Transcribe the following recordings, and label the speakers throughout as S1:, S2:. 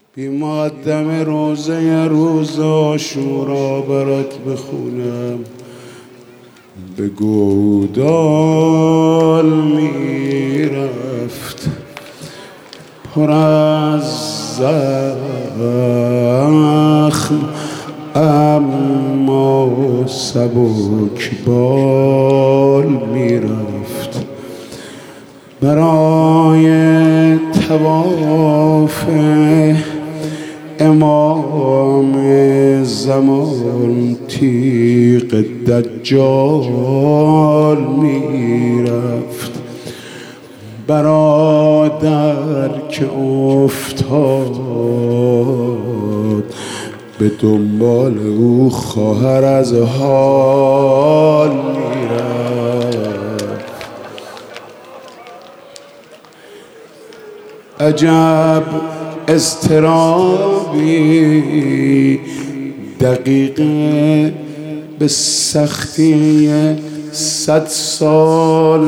S1: بی مقدم روزه روز عاشورا برات بخونم. به گودال میرفت پر از زخم، اما سبک بال میرفت. برای طواف امام زمان تیغ دجال میرفت. برادر که افتاد به دنبال او خواهر از حال میرفت. عجب اضطرابی دقیقه به سختی 100 سال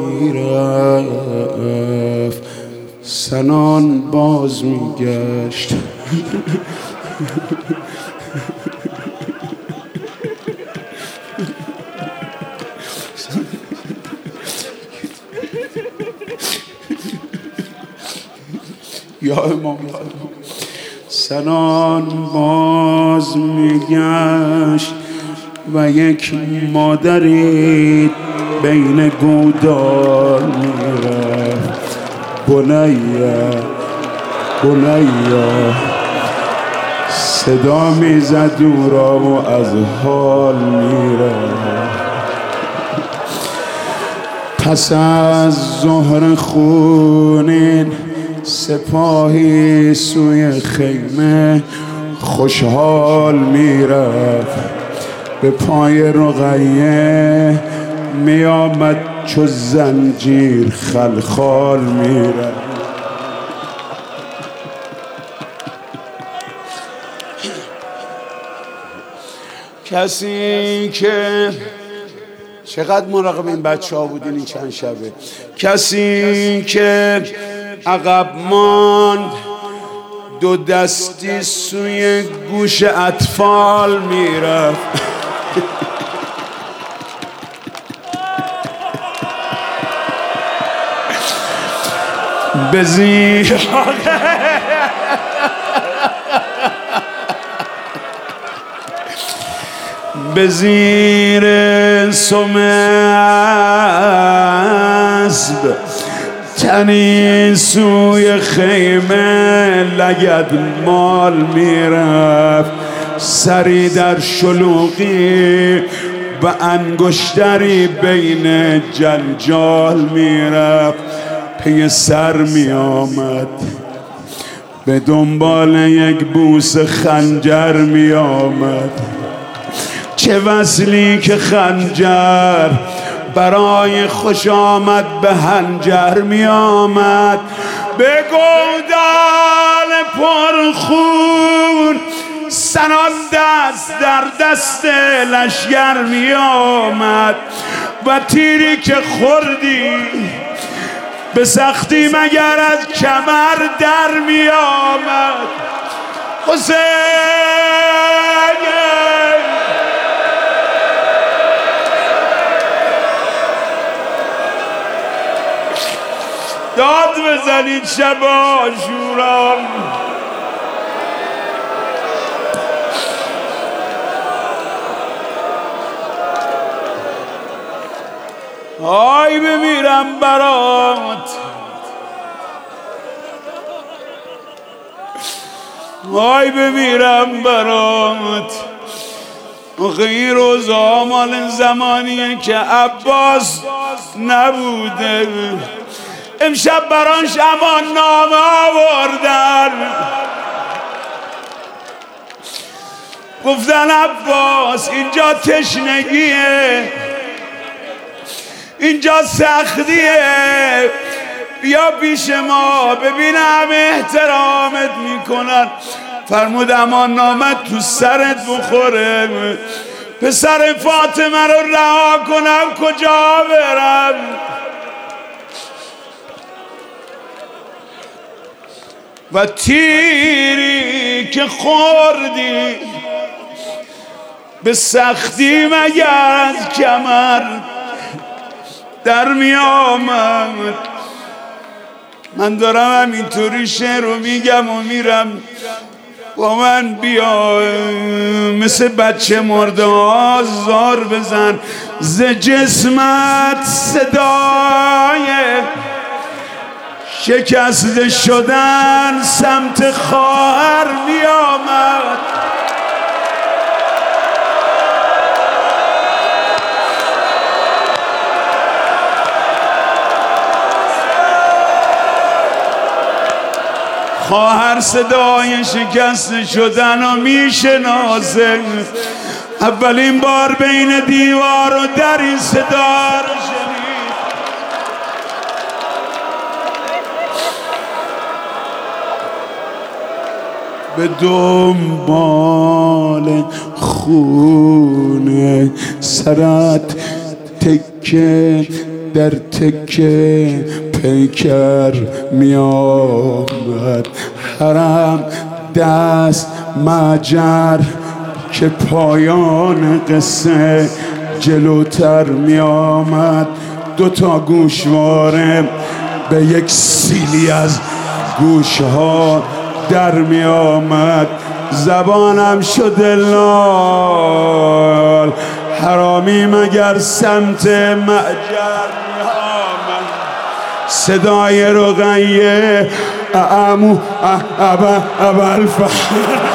S1: میرفت. سنان باز میگشت یا امام سنان باز میگشت و یک مادری بین گودال میرفت. بنیه بنیه صدا میزد او را و از حال میرفت. پس از ظهر خونین سپاهی سوی خیمه خوشحال میرفت. به پای رقیه میآمد چو زنجیر خلخال میرفت. کسی که چقدر مراقب این بچه ها بودین این چند شبه، کسی که عقب ماند دو دستی سوی گوش اطفال میرفت. به زیر سم اسب تنی سوی خیمه لگد مال میرفت. سری در شلوغی و انگشتری بین جنجال میرفت. پی سر میآمد به دنبال یک بوس خنجر میآمد. چه وصلی که خنجر برای خوش آمد به هنجر می آمد. به گودال پرخون سنان دست در دست لشگر می آمد. و تیری که خوردی به سختی مگر از کمر در می آمد. حسین داد بزنید شب عاشورا. آی بمیرم برات، آی بمیرم برات. این روزا مال زمانیه که عباس نبوده. امشب برانش امان نامه آوردن، گفتن عباس اینجا تشنگیه، اینجا سختیه، بیا پیش ما ببین همه احترامت میکنن. فرمود امان نامت تو سرت بخوره، پسر فاطمه رو رها کنم کجا برم؟ و تیری که خوردی به سختی مگر از کمر در می آمد. من دارم همینطوری شعر رو میگم و میرم، با من بیا مثل بچه مرده آزار بزن، ز جسمت صدای شکسته شدن سمت خواهر می آمد. خواهر صدای شکسته شدن رو میشناسه، اولین بار بین دیوار و در این صدا رو شنید. به دنبال خونه سرت تکه در تکه پیکر می آمد، حرم دست مجر که پایان قصه جلوتر می آمد. دوتا گوشواره به یک سیلی از گوشها در می آمد، زبانم شده لال، حرامی مگر سمت معجر می آمد. صدای رقیه اعمو ابا الفحر